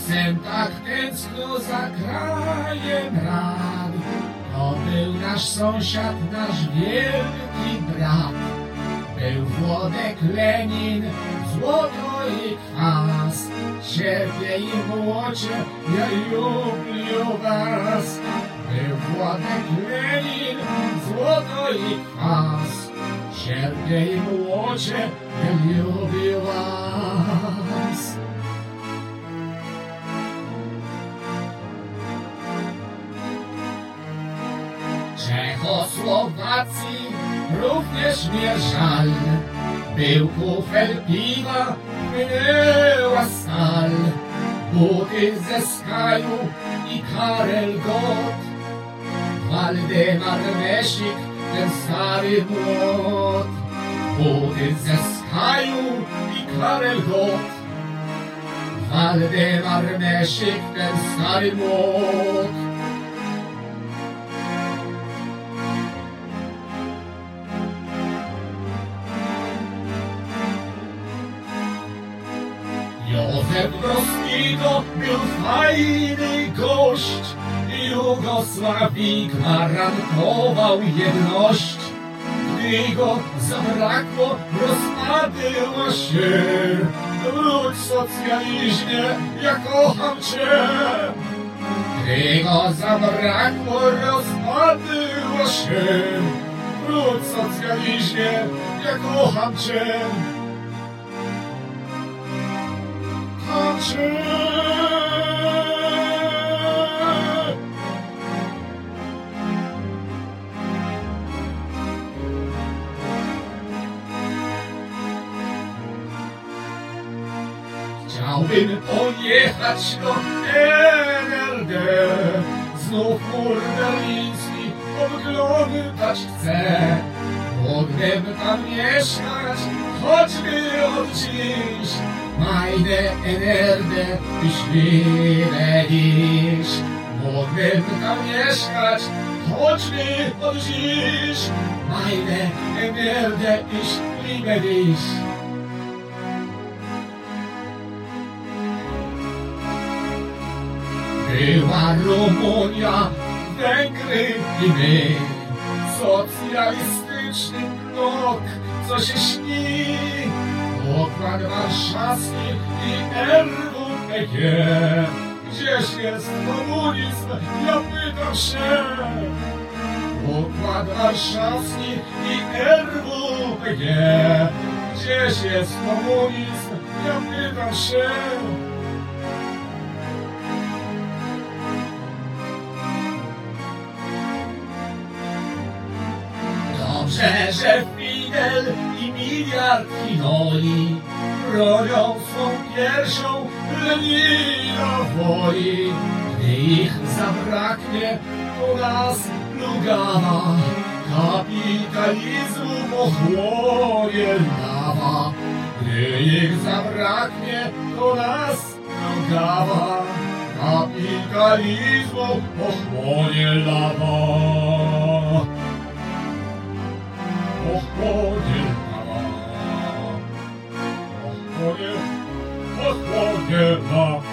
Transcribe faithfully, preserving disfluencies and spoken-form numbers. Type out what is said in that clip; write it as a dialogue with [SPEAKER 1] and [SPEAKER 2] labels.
[SPEAKER 1] Sem tak tęskno za krajem rad. To był nasz sąsiad, nasz wielki brat. Był Włodek Lenin, złoto i kwas. Cierpię i młocie, ja lubię was. Był Włodek Lenin, złoto i kwas. Cierpię i młocie, ja lubię was. Czechosłowacji również mnie żal. Był kufel piwa, płynęła stal. Buty ze Skaju i Karel Gott. Waldemar Mesik, ten stary młot. Buty ze Skaju i Karel Gott. Waldemar Mesik, ten stary młot. Józef Broz Tito był fajny gość. Jugosławii gwarantował jedność. Gdy go zabrakło, rozpadła się. Wróć socjalizmie, ja kocham cię. Gdy go zabrakło, rozpadła się. Wróć socjalizmie, ja kocham cię. Kocham cię. Chciałbym pojechać do N R D. Znów mur berliński oglądać chcę. Mógłbym tam mieszkać, choćby od dziś. Meine N R D, ich liebe dich. Mógłbym tam mieszkać, choćby od dziś. Meine N R D, ich liebe dich. Była Rumunia, Węgry i my. Socjalistyczny blok, co się śni. Układ Warszawski i R W P G. Gdzieś jest komunizm, ja pytam się. Układ Warszawski i R W P G. Gdzieś jest komunizm, ja pytam się. Dobrze, że Fidel i miliard Hinoli bronią swą piersią Lenina woli. Gdy ich zabraknie, to nas plugawa kapitalizmu pochłonie lawa. Gdy ich zabraknie, to nas plugawa kapitalizmu pochłonie lawa. Pochłonie lawa, pochłonie, pochłonie lawa.